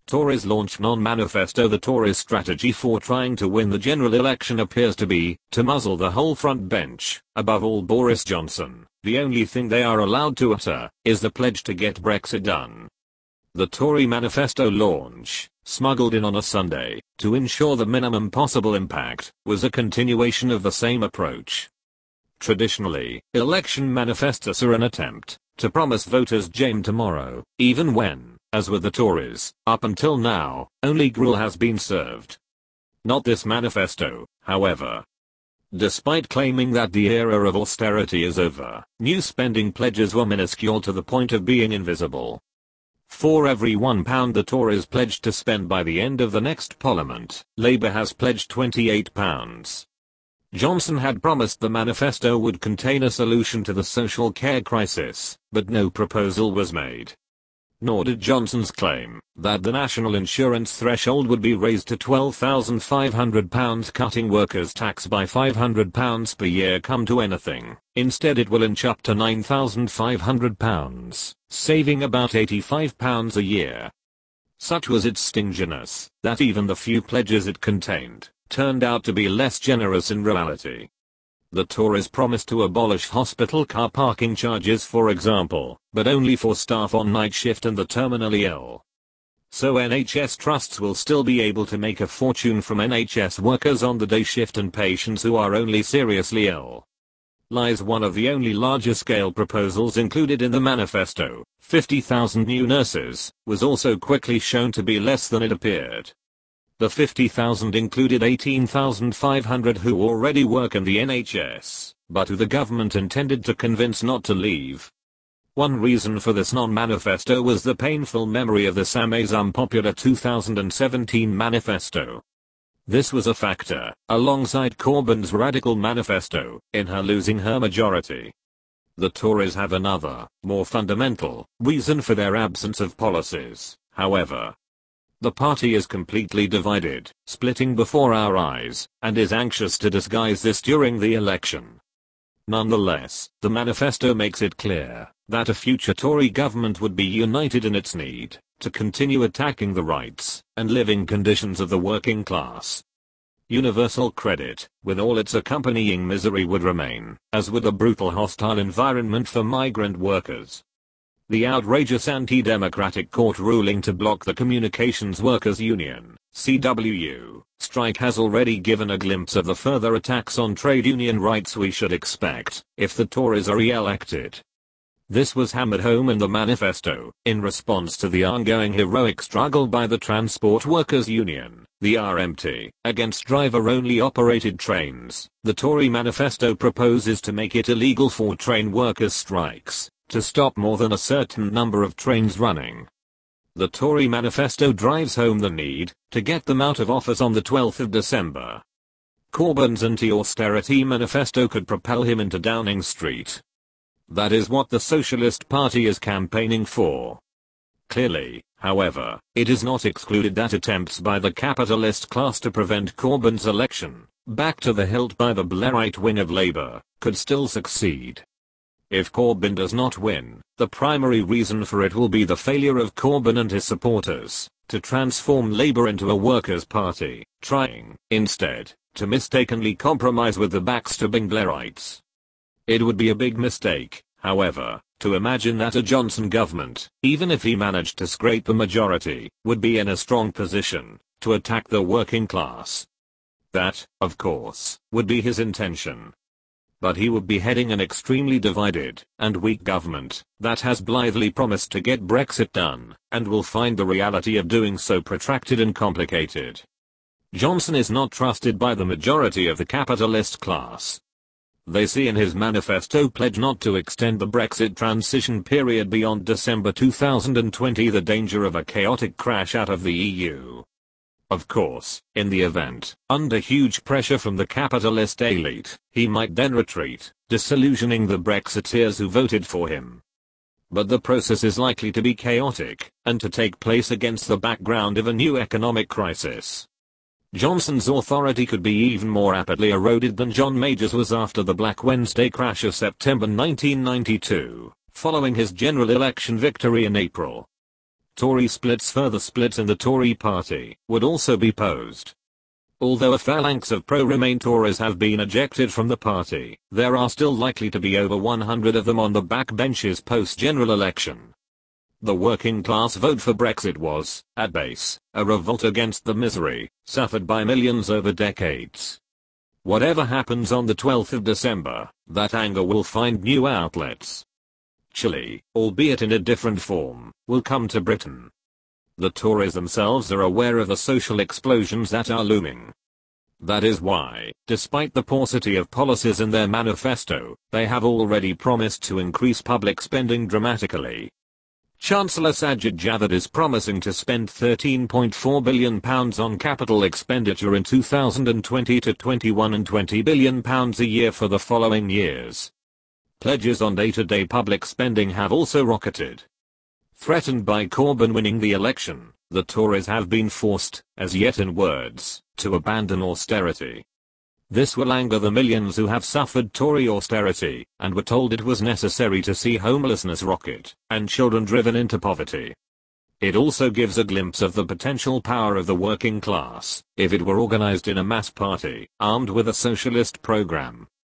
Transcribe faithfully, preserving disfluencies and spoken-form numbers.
Tories launch non-manifesto. The Tories' strategy for trying to win the general election appears to be to muzzle the whole front bench, above all Boris Johnson. The only thing they are allowed to utter is the pledge to get Brexit done. The Tory manifesto launch, smuggled in on a Sunday, to ensure the minimum possible impact, was a continuation of the same approach. Traditionally, election manifestos are an attempt to promise voters Jane tomorrow, even when, as with the Tories, up until now, only gruel has been served. Not this manifesto, however. Despite claiming that the era of austerity is over, new spending pledges were minuscule to the point of being invisible. For every one pound the Tories pledged to spend by the end of the next Parliament, Labour has pledged twenty-eight pounds. Johnson had promised the manifesto would contain a solution to the social care crisis, but no proposal was made. Nor did Johnson's claim that the national insurance threshold would be raised to twelve thousand five hundred pounds, cutting workers' tax by five hundred pounds per year, come to anything. Instead, it will inch up to nine thousand five hundred pounds, saving about eighty-five pounds a year. Such was its stinginess that even the few pledges it contained turned out to be less generous in reality. The Tories promised to abolish hospital car parking charges, for example, but only for staff on night shift and the terminally ill. So N H S trusts will still be able to make a fortune from N H S workers on the day shift and patients who are only seriously ill. Lies one of the only larger scale proposals included in the manifesto. fifty thousand new nurses was also quickly shown to be less than it appeared. The fifty thousand included eighteen thousand five hundred who already work in the N H S, but who the government intended to convince not to leave. One reason for this non-manifesto was the painful memory of the Sama's unpopular two thousand seventeen manifesto. This was a factor, alongside Corbyn's radical manifesto, in her losing her majority. The Tories have another, more fundamental, reason for their absence of policies, however. The party is completely divided, splitting before our eyes, and is anxious to disguise this during the election. Nonetheless, the manifesto makes it clear that a future Tory government would be united in its need to continue attacking the rights and living conditions of the working class. Universal credit, with all its accompanying misery, would remain, as would a brutal hostile environment for migrant workers. The outrageous anti-democratic court ruling to block the Communications Workers Union, C W U, strike has already given a glimpse of the further attacks on trade union rights we should expect if the Tories are re-elected. This was hammered home in the manifesto, in response to the ongoing heroic struggle by the Transport Workers Union, the R M T, against driver-only operated trains. The Tory manifesto proposes to make it illegal for train workers' strikes to stop more than a certain number of trains running. The Tory manifesto drives home the need to get them out of office on the twelfth of December. Corbyn's anti-austerity manifesto could propel him into Downing Street. That is what the Socialist Party is campaigning for. Clearly, however, it is not excluded that attempts by the capitalist class to prevent Corbyn's election, back to the hilt by the Blairite wing of Labour, could still succeed. If Corbyn does not win, the primary reason for it will be the failure of Corbyn and his supporters to transform Labour into a workers' party, trying, instead, to mistakenly compromise with the backstabbing Blairites. It would be a big mistake, however, to imagine that a Johnson government, even if he managed to scrape a majority, would be in a strong position to attack the working class. That, of course, would be his intention. But he would be heading an extremely divided and weak government that has blithely promised to get Brexit done, and will find the reality of doing so protracted and complicated. Johnson is not trusted by the majority of the capitalist class. They see in his manifesto pledge not to extend the Brexit transition period beyond December two thousand twenty the danger of a chaotic crash out of the E U. Of course, in the event, under huge pressure from the capitalist elite, he might then retreat, disillusioning the Brexiteers who voted for him. But the process is likely to be chaotic, and to take place against the background of a new economic crisis. Johnson's authority could be even more rapidly eroded than John Major's was after the Black Wednesday crash of September nineteen ninety-two, following his general election victory in April. Tory splits further splits in the Tory party would also be posed. Although a phalanx of pro-Remain Tories have been ejected from the party, there are still likely to be over one hundred of them on the backbenches post-general election. The working class vote for Brexit was, at base, a revolt against the misery suffered by millions over decades. Whatever happens on the twelfth of December, that anger will find new outlets. Chile, albeit in a different form, will come to Britain. The Tories themselves are aware of the social explosions that are looming. That is why, despite the paucity of policies in their manifesto, they have already promised to increase public spending dramatically. Chancellor Sajid Javid is promising to spend thirteen point four billion pounds on capital expenditure in two thousand twenty to twenty-one and twenty billion pounds a year for the following years. Pledges on day-to-day public spending have also rocketed. Threatened by Corbyn winning the election, the Tories have been forced, as yet in words, to abandon austerity. This will anger the millions who have suffered Tory austerity, and were told it was necessary to see homelessness rocket, and children driven into poverty. It also gives a glimpse of the potential power of the working class, if it were organized in a mass party, armed with a socialist program.